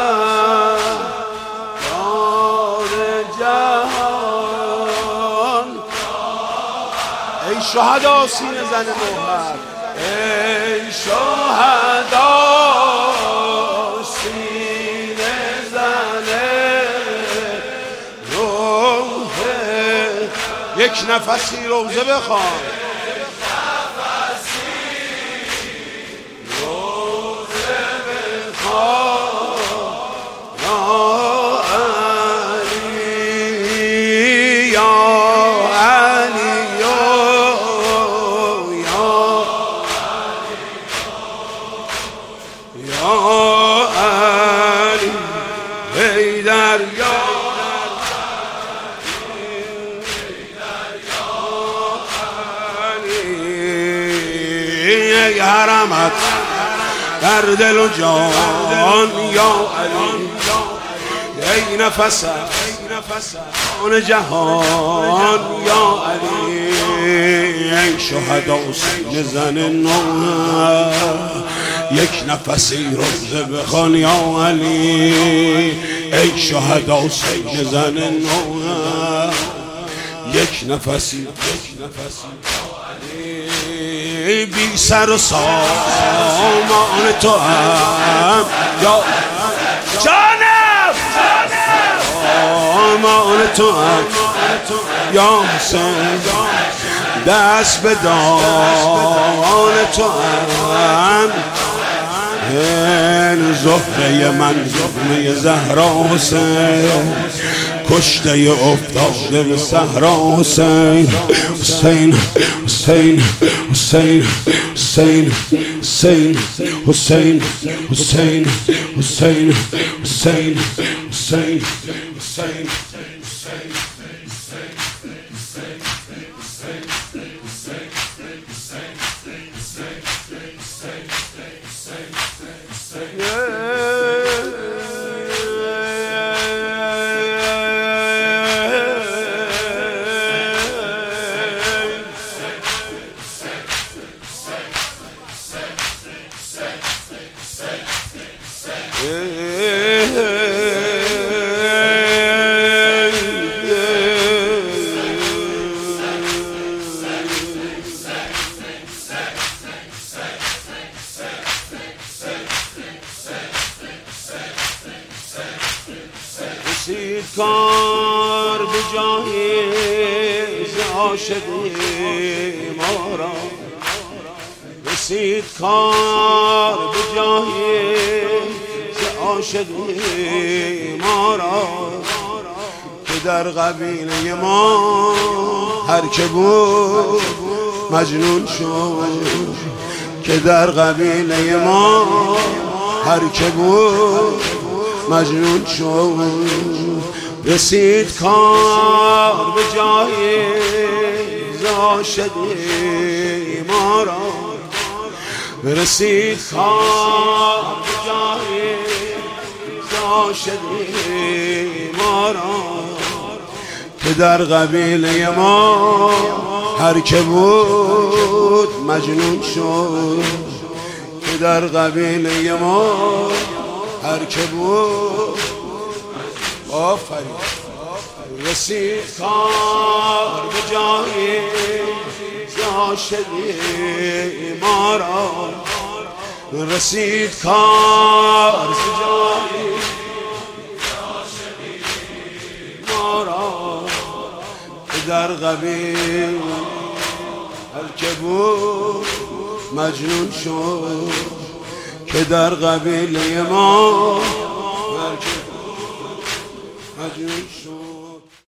جهان ای شهدا سینه زن نوحر ای شهدا سینه زن نوحر یک نفسی روزه بخوان حرمت در دل و جان یا علی ای نفس آن جهان یا علی ای شهدا سینه زن نوحر یک نفسی روزه بخوان یا علی ای شهدا سینه زن نوحر یک نفسی بی سر و سامان تو هم یا جانم سامان تو هم یا حسین دست به دان تو هم این زهره من زهره زهرا حسین کشته افتاده به صحرا حسین حسین حسین حسین حسین حسین حسین حسین حسین حسین حسین حسین رسید کار به جای عاشقی ما را رسید کار به جای عاشقی ما را که در قبیله ما هر که بود مجنون شد که در قبیله ما هر که بود مجنون شد رسید کار به جای عاشقی ما را رسید کار به جای عاشقی ما را که در قبیله ما هر که بود مجنون شد که در قبیله ما هر که بود آفرین رسید کار به جای عاشقی ما را رسید کار به جای عاشقی ما را که در قبیل هر که بود مجنون شد که در قبیله ما هر که بود مجنون شد